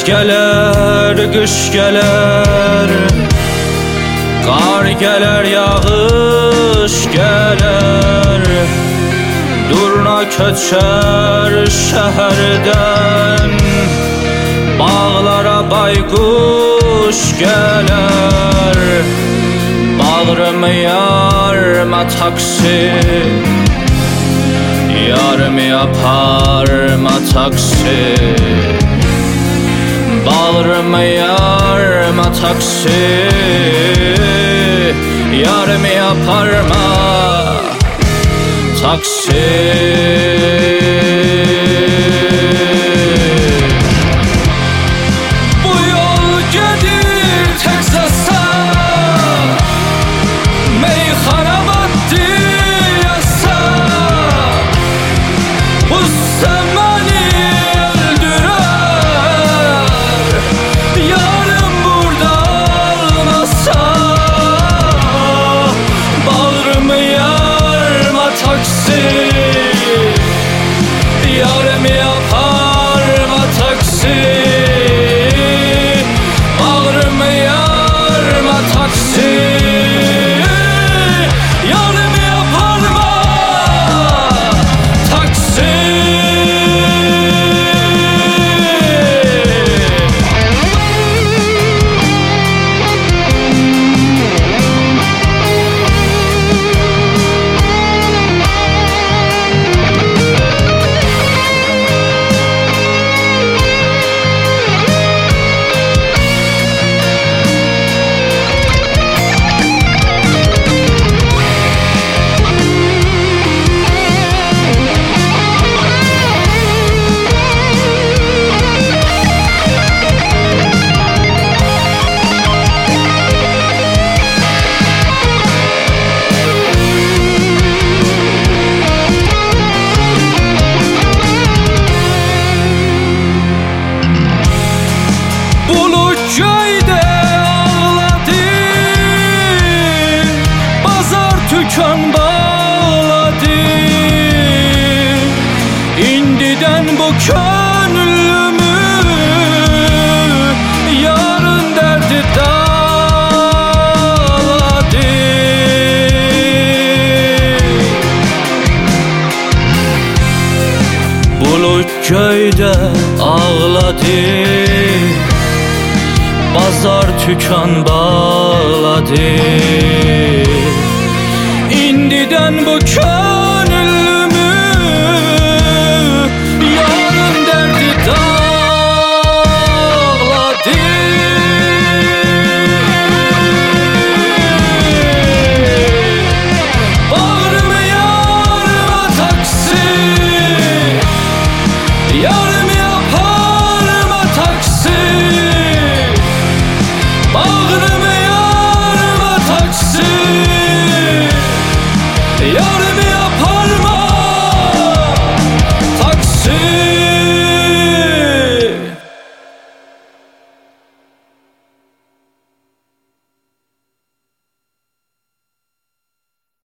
gələr, qış gələr, qar gələr, yağış gələr, durna köçər şəhərdən, bağlara bayquş gələr, bağrımı yarma taksi, yarımı yaparma taksi, bağrımı yarma taksi, yarımı yaparma taksi. Bu yol gedir Texas'a, meyxana maddiyasa, bu məni öldürər, yarın burada olmasa, bağrımı yarma taksi, yarımı yaparma taksi, bağrımı yarma taksi, yarımı yaparma taksi. Köyde ağladı, bazar tükan bağladı, indiden bu könlümü yarın derdi dağladı. Bulut köyde ağladı, bazar tükan bağladı, indiden bu köy